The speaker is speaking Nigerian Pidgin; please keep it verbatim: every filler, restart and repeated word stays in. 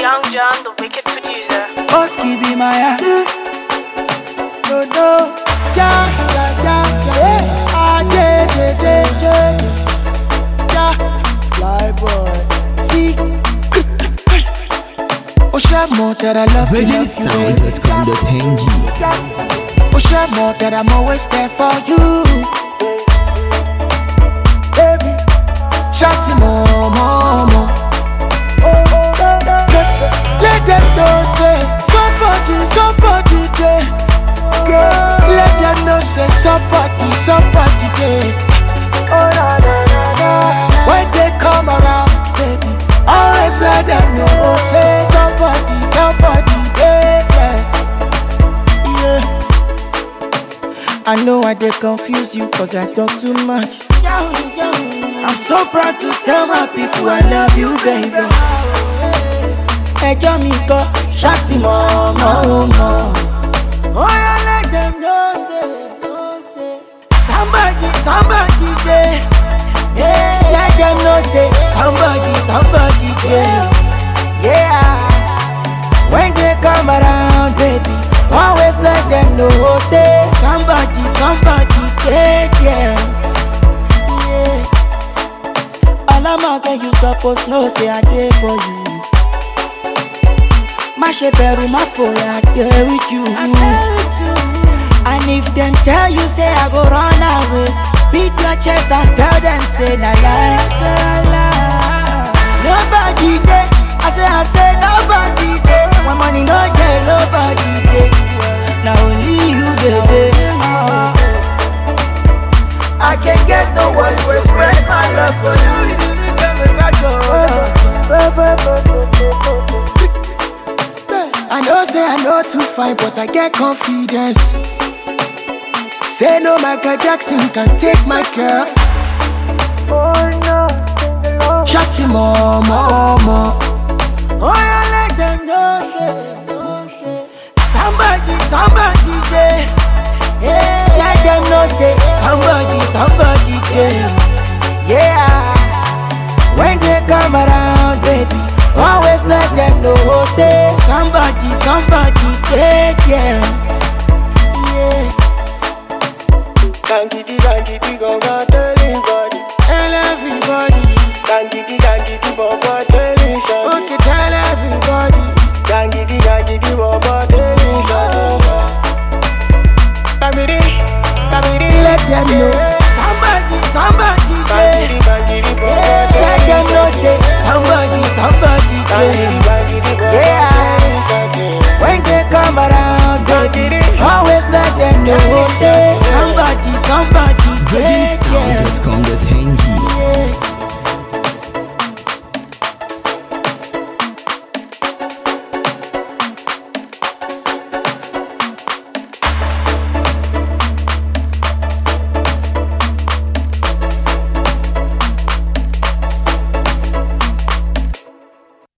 Young John, the wicked producer. Oski be my eye. No, no. Ja, ja, ja, ja. Ah, ja, ja, ja, ja. Ja, fly boy. See. Oh, share more that I love you. Virgin Sound dot com dot n g. Oh, share more that I'm always there for you. Baby, shawty more, more, more. Oh, oh, oh, oh. Let them know say somebody, somebody there. Let them know say somebody, somebody there. When they come around, baby, always let them know say somebody, somebody there. Yeah. I know I did confuse you cause I talk too much. I'm so proud to tell my people I love you, baby. Ẹjọ́ mi kọ́ ṣáàtì mọ́ mọ́ mọ́. Oh yeah, let them know say, know say somebody, somebody there. Yeah, let them know say somebody, somebody there. Yeah, when they come around, baby, always let them know say somebody, somebody there. Yeah, yeah. Alamaka, you suppose know say I dey for you. My sheperu, my fire, I there with you. And if them tell you say I go run away, beat your chest and tell them say la la. Nobody there, I say I say nobody there. My money no there, nobody there. Now only you there. I can't get no words to express my love for you. I know say I know too fine, but I get confidence. Say no Michael Jackson can take my girl. Shawty more, more, more. Oh yeah, let them know say, know say somebody, somebody there. Yeah, let them know say somebody, somebody there. Yeah, when they come around, baby, always let them know say somebody, somebody there. Yeah, yeah. Gangidi, gangidi, go go tell everybody. Tell everybody. Gangidi, gangidi, go go tell everybody. Okay, tell everybody. Gangidi, gangidi, go go tell everybody. Gangidi, gangidi, Let them know somebody, somebody there. gangidi, gangidi, go go Yeah, tell let them know say somebody, somebody there. Yeah, when they come around, baby, always let them know say somebody, somebody.